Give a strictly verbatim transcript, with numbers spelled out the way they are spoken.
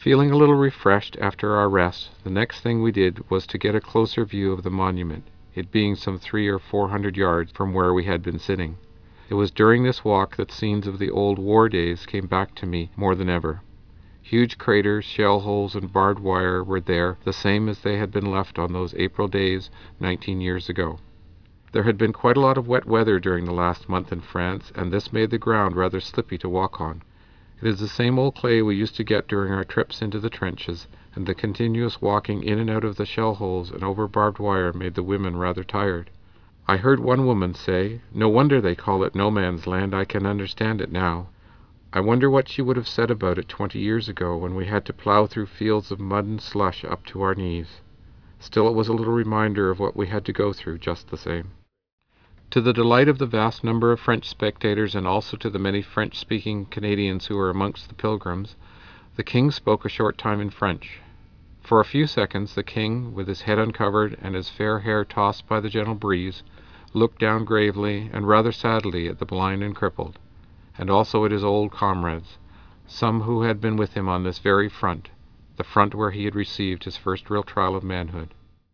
Feeling a little refreshed after our rest, the next thing we did was to get a closer view of the monument, it being some three or four hundred yards from where we had been sitting. It was during this walk that scenes of the old war days came back to me more than ever. Huge craters, shell holes, and barbed wire were there, the same as they had been left on those April days nineteen years ago. There had been quite a lot of wet weather during the last month in France, and this made the ground rather slippy to walk on. It is the same old clay we used to get during our trips into the trenches, and the continuous walking in and out of the shell holes and over barbed wire made the women rather tired. I heard one woman say, "No wonder they call it no man's land, I can understand it now." I wonder what she would have said about it twenty years ago when we had to plough through fields of mud and slush up to our knees. Still, it was a little reminder of what we had to go through just the same. To the delight of the vast number of French spectators and also to the many French-speaking Canadians who were amongst the pilgrims, the king spoke a short time in French. For a few seconds the king, with his head uncovered and his fair hair tossed by the gentle breeze, looked down gravely and rather sadly at the blind and crippled, and also at his old comrades, some who had been with him on this very front, the front where he had received his first real trial of manhood.